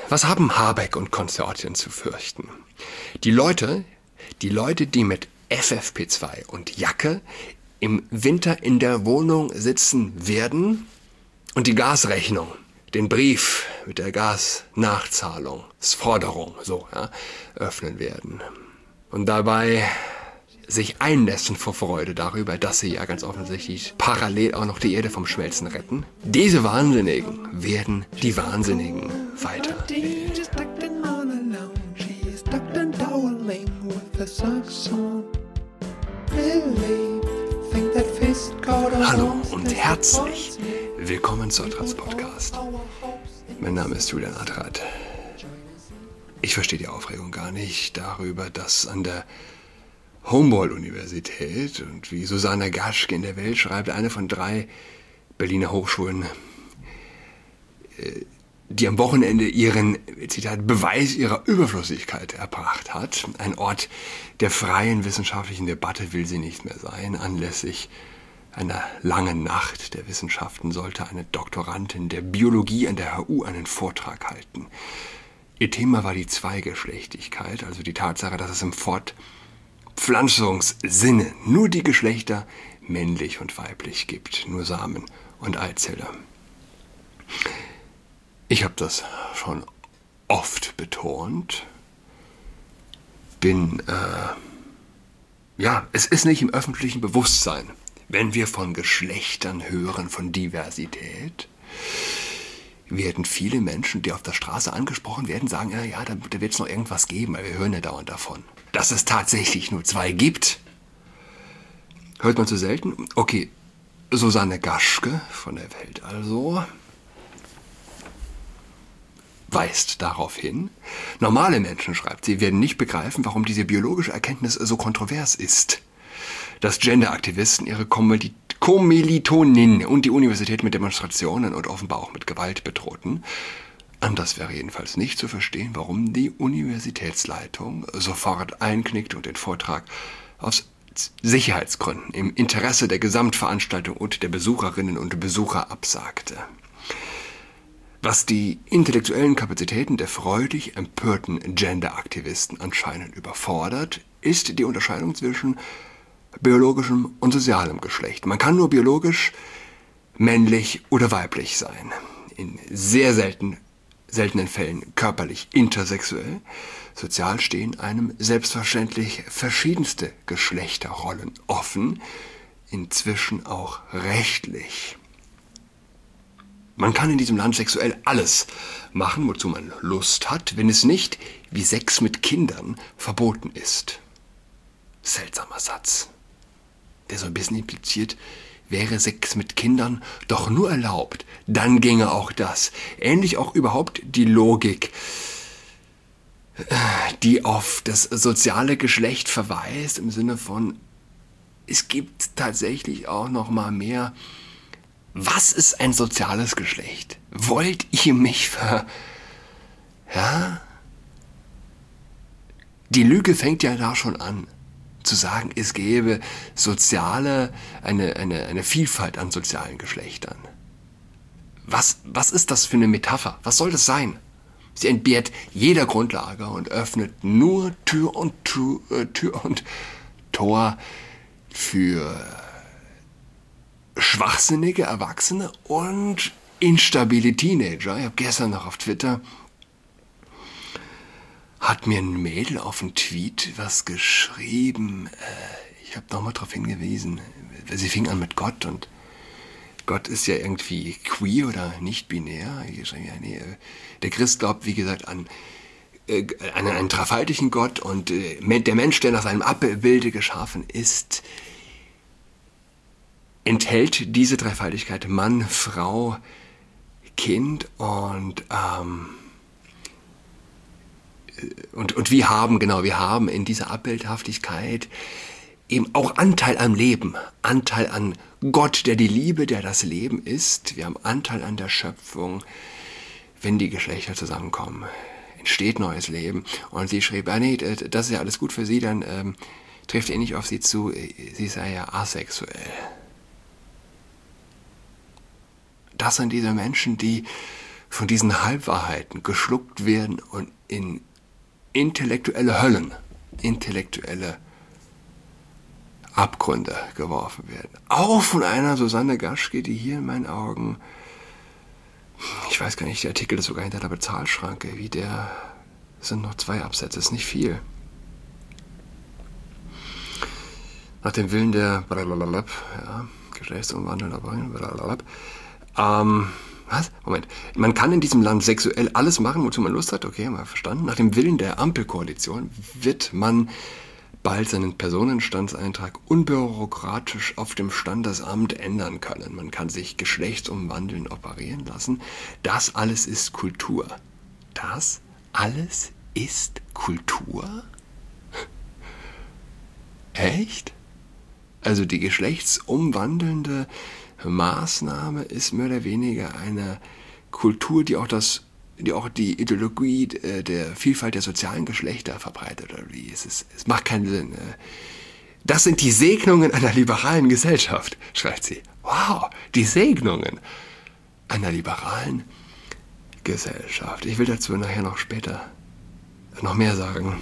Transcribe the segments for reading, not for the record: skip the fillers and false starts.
Was haben Habeck und Konsortien zu fürchten? Die Leute, die mit FFP2 und Jacke im Winter in der Wohnung sitzen werden und die Gasrechnung, den Brief mit der Gasnachzahlungsforderung öffnen werden. Und dabei sich einnässen vor Freude darüber, dass sie ja ganz offensichtlich parallel auch noch die Erde vom Schmelzen retten. Diese Wahnsinnigen werden die Wahnsinnigen weiter. Hallo und herzlich willkommen zu Adrats Podcast. Mein Name ist Julian Adrat. Ich verstehe die Aufregung gar nicht darüber, dass an der Humboldt-Universität und wie Susanne Gaschke in der Welt schreibt, eine von 3 Berliner Hochschulen, die am Wochenende ihren, Zitat, Beweis ihrer Überflüssigkeit erbracht hat. Ein Ort der freien wissenschaftlichen Debatte will sie nicht mehr sein. Anlässlich einer langen Nacht der Wissenschaften sollte eine Doktorandin der Biologie an der HU einen Vortrag halten. Ihr Thema war die Zweigeschlechtigkeit, also die Tatsache, dass es im Fortpflanzungssinne nur die Geschlechter männlich und weiblich gibt, nur Samen und Eizelle. Ich habe das schon oft betont. Es ist nicht im öffentlichen Bewusstsein, wenn wir von Geschlechtern hören, von Diversität, werden viele Menschen, die auf der Straße angesprochen werden, sagen, da wird es noch irgendwas geben, weil wir hören ja dauernd davon. Dass es tatsächlich nur 2 gibt, hört man zu selten. Okay, Susanne Gaschke von der Welt also weist darauf hin. Normale Menschen, schreibt sie, werden nicht begreifen, warum diese biologische Erkenntnis so kontrovers ist. Dass Genderaktivisten ihre Kommilitoninnen und die Universität mit Demonstrationen und offenbar auch mit Gewalt bedrohten. Anders wäre jedenfalls nicht zu verstehen, warum die Universitätsleitung sofort einknickte und den Vortrag aus Sicherheitsgründen im Interesse der Gesamtveranstaltung und der Besucherinnen und Besucher absagte. Was die intellektuellen Kapazitäten der freudig empörten Genderaktivisten anscheinend überfordert, ist die Unterscheidung zwischen biologischem und sozialem Geschlecht. Man kann nur biologisch männlich oder weiblich sein. In sehr seltenen Fällen körperlich intersexuell. Sozial stehen einem selbstverständlich verschiedenste Geschlechterrollen offen, inzwischen auch rechtlich. Man kann in diesem Land sexuell alles machen, wozu man Lust hat, wenn es nicht, wie Sex mit Kindern, verboten ist. Seltsamer Satz, der so ein bisschen impliziert, wäre Sex mit Kindern doch nur erlaubt, dann ginge auch das. Ähnlich auch überhaupt die Logik, die auf das soziale Geschlecht verweist, im Sinne von, es gibt tatsächlich auch noch mal mehr. Was ist ein soziales Geschlecht? Wollt ihr mich Die Lüge fängt ja da schon an. Zu sagen, es gäbe eine Vielfalt an sozialen Geschlechtern. Was ist das für eine Metapher? Was soll das sein? Sie entbehrt jeder Grundlage und öffnet nur Tür und Tor für schwachsinnige Erwachsene und instabile Teenager. Ich habe gestern noch auf Twitter, hat mir ein Mädel auf einen Tweet was geschrieben. Ich habe nochmal darauf hingewiesen. Sie fing an mit Gott und Gott ist ja irgendwie queer oder nicht binär. Der Christ glaubt, wie gesagt, an einen dreifaltigen Gott und der Mensch, der nach seinem Abbilde geschaffen ist, enthält diese Dreifaltigkeit Mann, Frau, Kind und wir haben in dieser Abbildhaftigkeit eben auch Anteil am Leben, Anteil an Gott, der die Liebe, der das Leben ist. Wir haben Anteil an der Schöpfung. Wenn die Geschlechter zusammenkommen, entsteht neues Leben. Und sie schrieb, das ist ja alles gut für sie, dann trifft ihr nicht auf sie zu, sie sei ja asexuell. Das sind diese Menschen, die von diesen Halbwahrheiten geschluckt werden und in intellektuelle Höllen, intellektuelle Abgründe geworfen werden. Auch von einer Susanne Gaschke, die hier in meinen Augen, ich weiß gar nicht, der Artikel ist sogar hinter der Bezahlschranke, sind noch 2 Absätze, ist nicht viel. Nach dem Willen der Geschlechtsumwandlung, was? Moment. Man kann in diesem Land sexuell alles machen, wozu man Lust hat. Okay, mal verstanden. Nach dem Willen der Ampelkoalition wird man bald seinen Personenstandseintrag unbürokratisch auf dem Standesamt ändern können. Man kann sich geschlechtsumwandeln operieren lassen. Das alles ist Kultur. Das alles ist Kultur? Echt? Also die geschlechtsumwandelnde Maßnahme ist mehr oder weniger eine Kultur, die auch die Ideologie der Vielfalt der sozialen Geschlechter verbreitet. Oder wie? Es macht keinen Sinn. Das sind die Segnungen einer liberalen Gesellschaft, schreibt sie. Wow, die Segnungen einer liberalen Gesellschaft. Ich will dazu nachher noch später noch mehr sagen.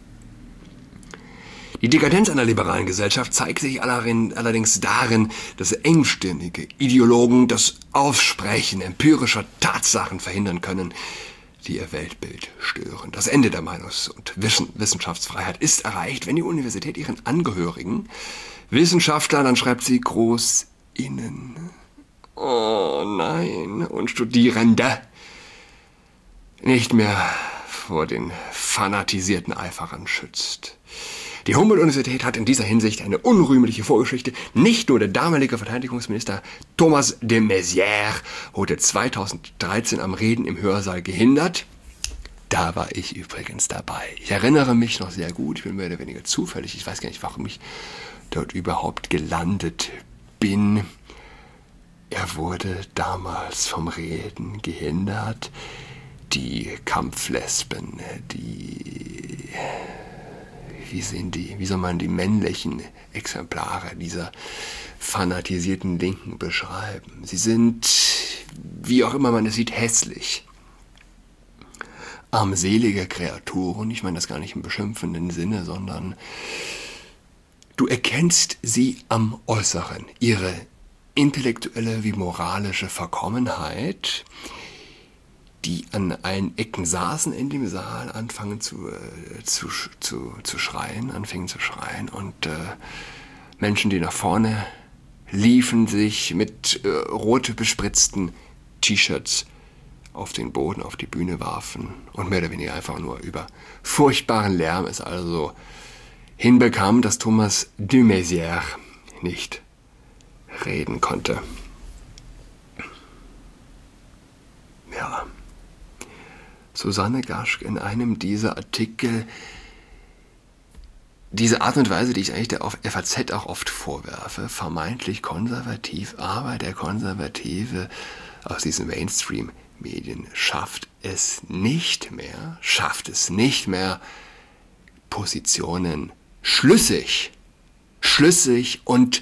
Die Dekadenz einer liberalen Gesellschaft zeigt sich allerdings darin, dass engstirnige Ideologen das Aussprechen empirischer Tatsachen verhindern können, die ihr Weltbild stören. Das Ende der Meinungs- und Wissenschaftsfreiheit ist erreicht, wenn die Universität ihren Angehörigen, Wissenschaftlern, dann schreibt sie groß innen, oh nein, und Studierende, nicht mehr vor den fanatisierten Eiferern schützt. Die Humboldt-Universität hat in dieser Hinsicht eine unrühmliche Vorgeschichte. Nicht nur der damalige Verteidigungsminister Thomas de Maizière wurde 2013 am Reden im Hörsaal gehindert. Da war ich übrigens dabei. Ich erinnere mich noch sehr gut, ich bin mehr oder weniger zufällig, ich weiß gar nicht, warum ich dort überhaupt gelandet bin. Er wurde damals vom Reden gehindert. Die Kampflesben, wie soll man die männlichen Exemplare dieser fanatisierten Linken beschreiben? Sie sind, wie auch immer man es sieht, hässlich. Armselige Kreaturen, ich meine das gar nicht im beschimpfenden Sinne, sondern du erkennst sie am Äußeren, ihre intellektuelle wie moralische Verkommenheit, die an allen Ecken saßen in dem Saal, anfingen zu schreien und Menschen, die nach vorne liefen, sich mit rot bespritzten T-Shirts auf den Boden, auf die Bühne warfen und mehr oder weniger einfach nur über furchtbaren Lärm es also hinbekam, dass Thomas de Maizière nicht reden konnte. Ja. Susanne Gaschke in einem dieser Artikel, diese Art und Weise, die ich eigentlich der FAZ auch oft vorwerfe, vermeintlich konservativ, aber der Konservative aus diesen Mainstream-Medien schafft es nicht mehr, Positionen schlüssig und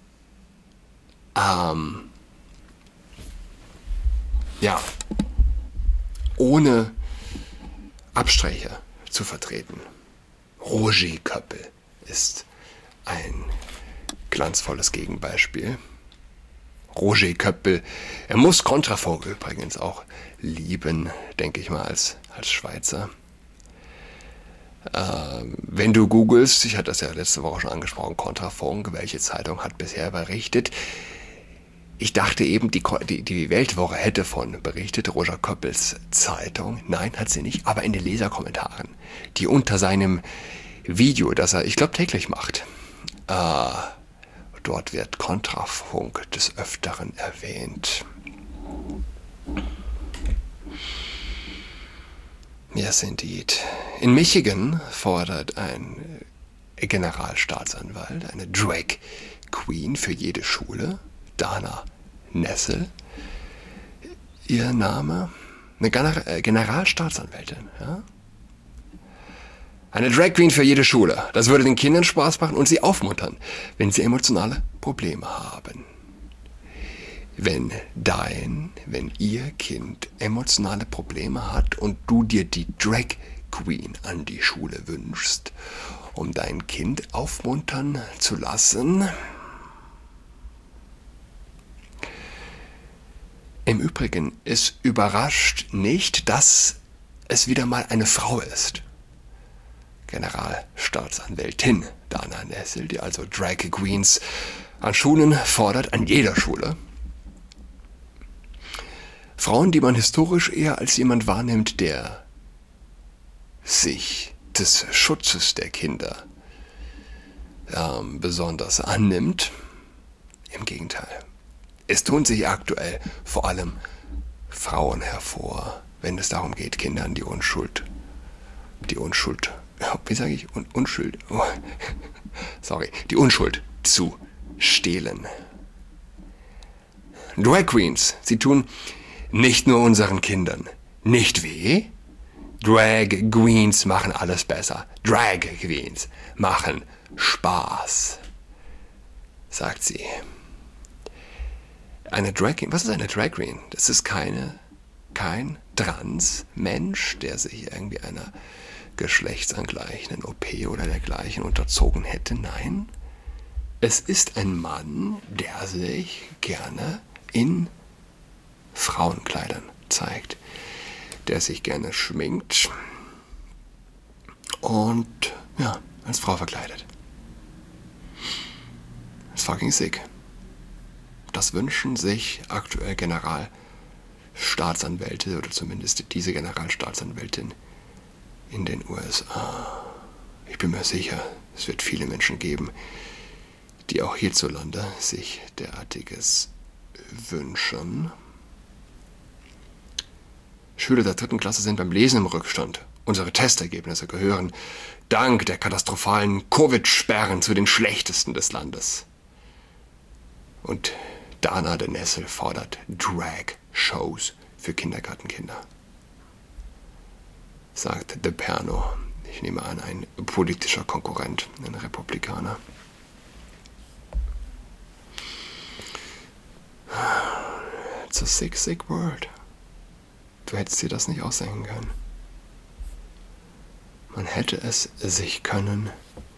ohne Abstriche zu vertreten. Roger Köppel ist ein glanzvolles Gegenbeispiel. Roger Köppel, er muss Kontrafunk übrigens auch lieben, denke ich mal, als Schweizer. Wenn du googelst, ich hatte das ja letzte Woche schon angesprochen, Kontrafunk, welche Zeitung hat bisher berichtet? Ich dachte eben, die Weltwoche hätte von berichtet, Roger Köppels Zeitung. Nein, hat sie nicht, aber in den Leserkommentaren, die unter seinem Video, das er, ich glaube, täglich macht, dort wird Kontrafunk des Öfteren erwähnt. Yes, indeed. In Michigan fordert ein Generalstaatsanwalt eine Drag Queen für jede Schule, Dana Nessel, ihr Name, eine Generalstaatsanwältin, ja? Eine Drag Queen für jede Schule. Das würde den Kindern Spaß machen und sie aufmuntern, wenn sie emotionale Probleme haben. wenn ihr Kind emotionale Probleme hat und du dir die Drag Queen an die Schule wünschst, um dein Kind aufmuntern zu lassen. Im Übrigen, es überrascht nicht, dass es wieder mal eine Frau ist. Generalstaatsanwältin Dana Nessel, die also Drag Queens an Schulen fordert, an jeder Schule. Frauen, die man historisch eher als jemand wahrnimmt, der sich des Schutzes der Kinder besonders annimmt. Im Gegenteil. Es tun sich aktuell vor allem Frauen hervor, wenn es darum geht, Kindern die Unschuld, die Unschuld zu stehlen. Drag Queens, sie tun nicht nur unseren Kindern nicht weh. Drag Queens machen alles besser. Drag Queens machen Spaß, sagt sie. Eine Drag Queen, was ist eine Drag Queen? Das ist kein Trans-Mensch, der sich irgendwie einer geschlechtsangleichenden OP oder dergleichen unterzogen hätte. Nein, es ist ein Mann, der sich gerne in Frauenkleidern zeigt, der sich gerne schminkt und ja, als Frau verkleidet. Das ist fucking sick. Das wünschen sich aktuell Generalstaatsanwälte oder zumindest diese Generalstaatsanwältin in den USA. Ich bin mir sicher, es wird viele Menschen geben, die auch hierzulande sich derartiges wünschen. Schüler der 3. Klasse sind beim Lesen im Rückstand. Unsere Testergebnisse gehören dank der katastrophalen Covid-Sperren zu den schlechtesten des Landes. Und Dana de Nessel fordert Drag-Shows für Kindergartenkinder. Sagt De Perno, ich nehme an, ein politischer Konkurrent, ein Republikaner. It's a sick, sick world. Du hättest dir das nicht ausdenken können. Man hätte es sich können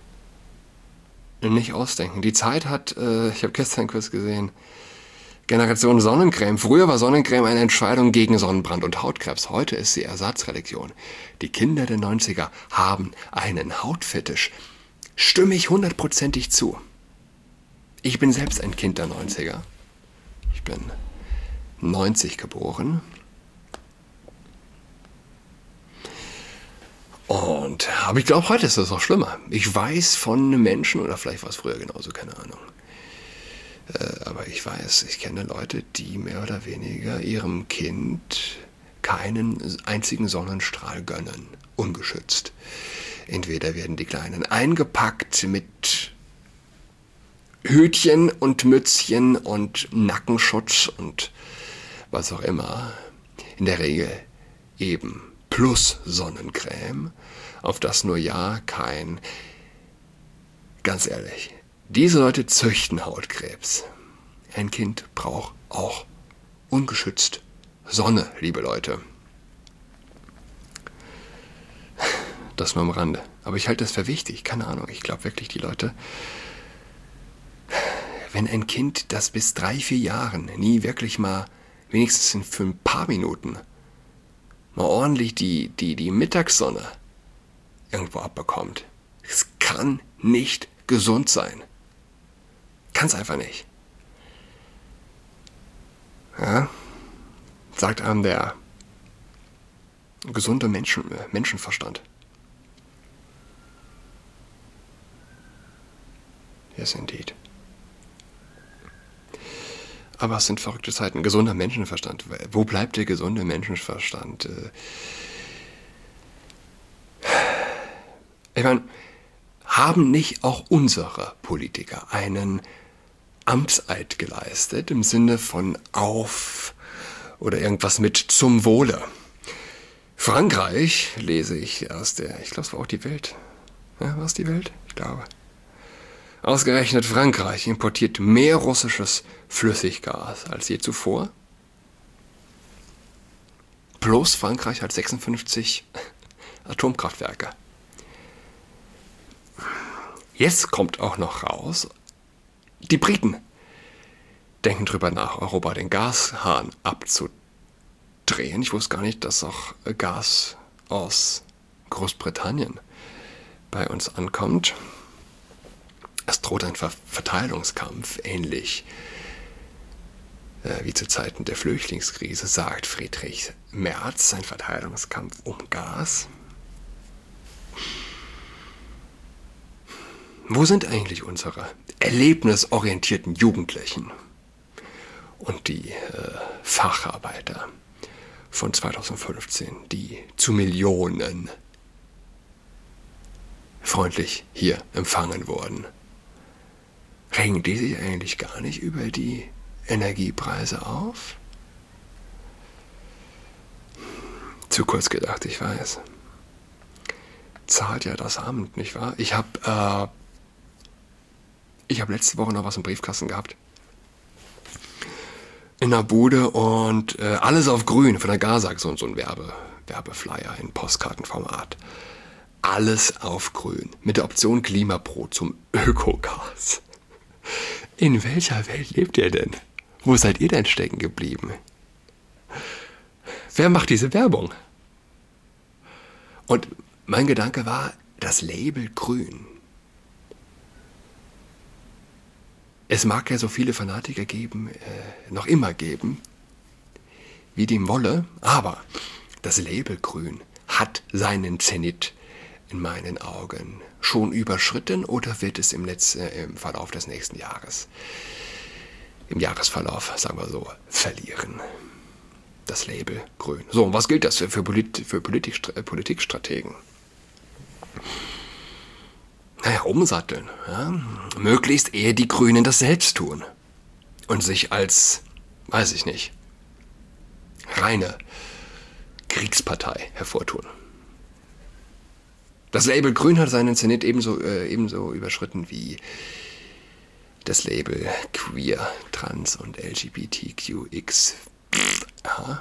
nicht ausdenken. Die Zeit hat, ich habe gestern kurz gesehen, Generation Sonnencreme. Früher war Sonnencreme eine Entscheidung gegen Sonnenbrand und Hautkrebs. Heute ist sie Ersatzreligion. Die Kinder der 90er haben einen Hautfetisch. Stimme ich 100%ig zu. Ich bin selbst ein Kind der 90er. Ich bin 90 geboren. Aber ich glaube, heute ist das auch schlimmer. Ich weiß von Menschen, oder vielleicht war es früher genauso, keine Ahnung. Aber ich kenne Leute, die mehr oder weniger ihrem Kind keinen einzigen Sonnenstrahl gönnen, ungeschützt. Entweder werden die Kleinen eingepackt mit Hütchen und Mützchen und Nackenschutz und was auch immer. In der Regel eben plus Sonnencreme, auf das nur ja kein, ganz ehrlich, diese Leute züchten Hautkrebs. Ein Kind braucht auch ungeschützt Sonne, liebe Leute. Das nur am Rande. Aber ich halte das für wichtig, keine Ahnung. Ich glaube wirklich, die Leute, wenn ein Kind, das bis 3-4 Jahren nie wirklich mal, wenigstens für ein paar Minuten, mal ordentlich die Mittagssonne irgendwo abbekommt. Es kann nicht gesund sein. Kann es einfach nicht. Ja? Sagt einem der gesunde Menschenverstand. Yes, indeed. Aber es sind verrückte Zeiten. Gesunder Menschenverstand. Wo bleibt der gesunde Menschenverstand? Ich meine, haben nicht auch unsere Politiker einen Amtseid geleistet im Sinne von auf oder irgendwas mit zum Wohle? Frankreich, lese ich aus ich glaube, es war auch die Welt. Ja, war es die Welt? Ich glaube. Ausgerechnet Frankreich importiert mehr russisches Flüssiggas als je zuvor. Plus Frankreich hat 56 Atomkraftwerke. Jetzt kommt auch noch raus, die Briten denken drüber nach, Europa den Gashahn abzudrehen. Ich wusste gar nicht, dass auch Gas aus Großbritannien bei uns ankommt. Es droht ein Verteilungskampf, ähnlich wie zu Zeiten der Flüchtlingskrise, sagt Friedrich Merz, ein Verteilungskampf um Gas. Wo sind eigentlich unsere erlebnisorientierten Jugendlichen und die Facharbeiter von 2015, die zu Millionen freundlich hier empfangen wurden? Regen die sich eigentlich gar nicht über die Energiepreise auf? Zu kurz gedacht, ich weiß. Zahlt ja das Amt, nicht wahr? Ich habe letzte Woche noch was im Briefkasten gehabt. In der Bude und alles auf grün von der Gasag, so ein Werbeflyer in Postkartenformat. Alles auf grün. Mit der Option Klimapro zum Ökogas. In welcher Welt lebt ihr denn? Wo seid ihr denn stecken geblieben? Wer macht diese Werbung? Und mein Gedanke war, das Label grün. Es mag ja so viele Fanatiker geben, noch immer geben, wie dem wolle, aber das Label grün hat seinen Zenit in meinen Augen schon überschritten oder wird es im Verlauf des nächsten Jahres, im Jahresverlauf, sagen wir so, verlieren. Das Label grün. So, und was gilt das für Politikstrategen? Naja, umsatteln. Ja? Möglichst eher die Grünen das selbst tun und sich als, weiß ich nicht, reine Kriegspartei hervortun. Das Label Grün hat seinen Zenit ebenso überschritten wie das Label Queer, Trans und LGBTQX. Ja.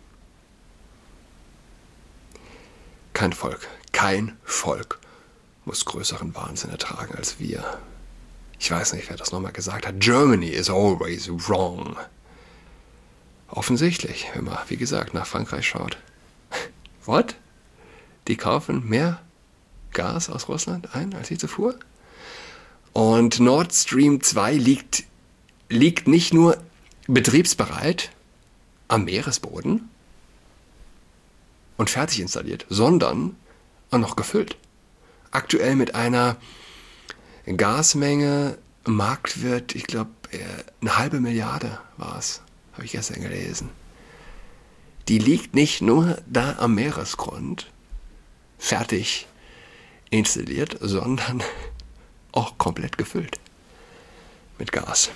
Kein Volk muss größeren Wahnsinn ertragen als wir. Ich weiß nicht, wer das nochmal gesagt hat. Germany is always wrong. Offensichtlich, wenn man, wie gesagt, nach Frankreich schaut. What? Die kaufen mehr Gas aus Russland ein als je zuvor? Und Nord Stream 2 liegt nicht nur betriebsbereit am Meeresboden und fertig installiert, sondern auch noch gefüllt. Aktuell mit einer Gasmenge, Marktwert, ich glaube, 1,5 Milliarde war es, habe ich gestern gelesen. Die liegt nicht nur da am Meeresgrund, fertig installiert, sondern auch komplett gefüllt mit Gas.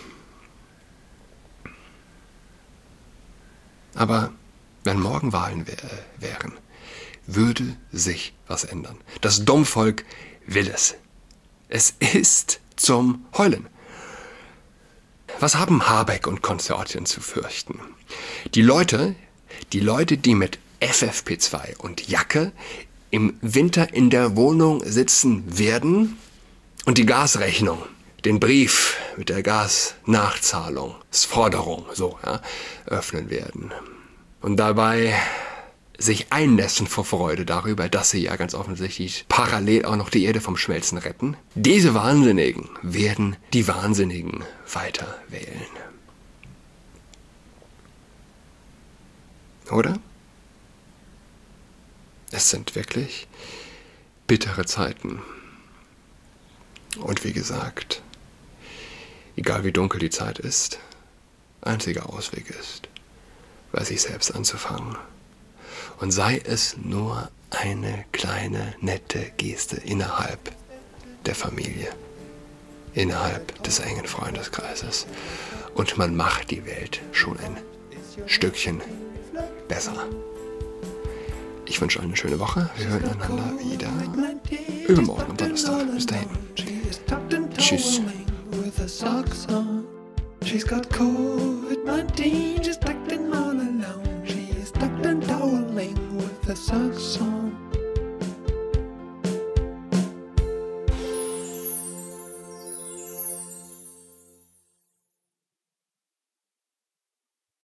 Aber wenn morgen Wahlen wären, würde sich was ändern. Das Dummvolk will es. Es ist zum Heulen. Was haben Habeck und Konsortien zu fürchten? Die Leute, die mit FFP2 und Jacke im Winter in der Wohnung sitzen werden und die Gasrechnung, den Brief mit der Gasnachzahlungsforderung öffnen werden. Und dabei sich einnässen vor Freude darüber, dass sie ja ganz offensichtlich parallel auch noch die Erde vom Schmelzen retten. Diese Wahnsinnigen werden die Wahnsinnigen weiter wählen. Oder? Es sind wirklich bittere Zeiten. Und wie gesagt, egal wie dunkel die Zeit ist, einziger Ausweg ist, bei sich selbst anzufangen. Und sei es nur eine kleine, nette Geste innerhalb der Familie, innerhalb des engen Freundeskreises. Und man macht die Welt schon ein Stückchen besser. Ich wünsche euch eine schöne Woche. Wir hören einander wieder übermorgen am Donnerstag. Bis dahin. Tschüss. Tschüss. toweling with her socks on. She's got COVID-19, she's tucked in all alone. She's tucked and toweling with her socks on.